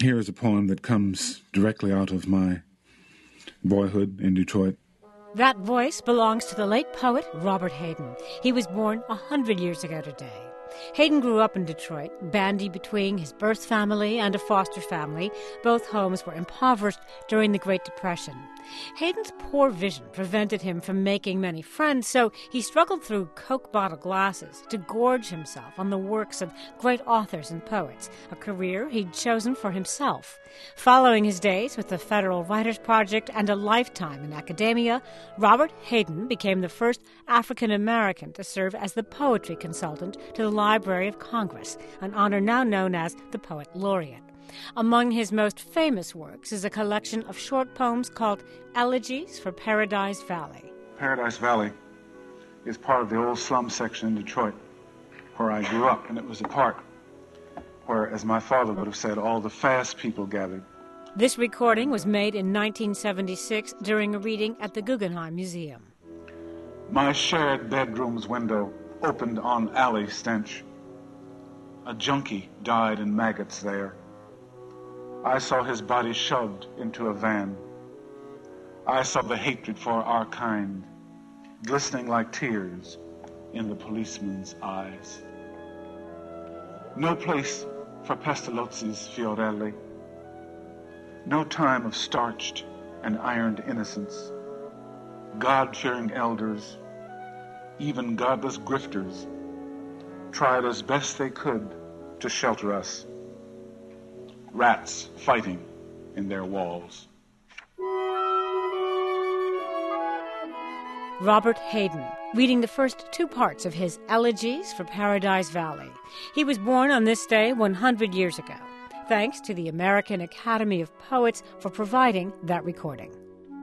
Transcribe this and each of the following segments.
Here is a poem that comes directly out of my boyhood in Detroit. That voice belongs to the late poet Robert Hayden. He was born 100 years ago today. Hayden grew up in Detroit, bandy between his birth family and a foster family. Both homes were impoverished during the Great Depression. Hayden's poor vision prevented him from making many friends, so he struggled through Coke bottle glasses to gorge himself on the works of great authors and poets, a career he'd chosen for himself. Following his days with the Federal Writers Project and a lifetime in academia, Robert Hayden became the first African-American to serve as the poetry consultant to the Library of Congress, an honor now known as the Poet Laureate. Among his most famous works is a collection of short poems called Elegies for Paradise Valley. Paradise Valley is part of the old slum section in Detroit, where I grew up, and it was a part where, as my father would have said, all the fast people gathered. This recording was made in 1976 during a reading at the Guggenheim Museum. My shared bedroom's window opened on alley stench. A junkie died in maggots there. I saw his body shoved into a van. I saw the hatred for our kind glistening like tears in the policeman's eyes. No place for Pestalozzi's Fiorelli. No time of starched and ironed innocence. God-fearing elders, even godless grifters, tried as best they could to shelter us. Rats fighting in their walls. Robert Hayden, reading the first two parts of his Elegies for Paradise Valley. He was born on this day 100 years ago. Thanks to the American Academy of Poets for providing that recording.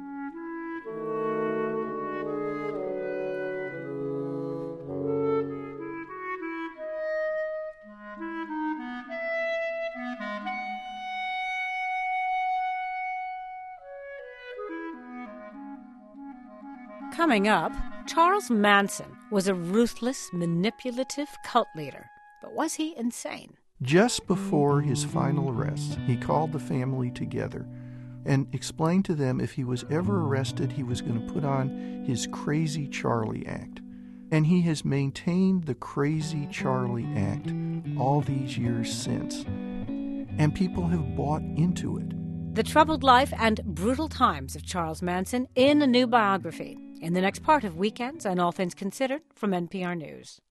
Coming up, Charles Manson was a ruthless, manipulative cult leader. But was he insane? Just before his final arrest, he called the family together and explained to them if he was ever arrested, he was going to put on his Crazy Charlie act. And he has maintained the Crazy Charlie act all these years since. And people have bought into it. The troubled life and brutal times of Charles Manson in a new biography in the next part of Weekends and All Things Considered from NPR News.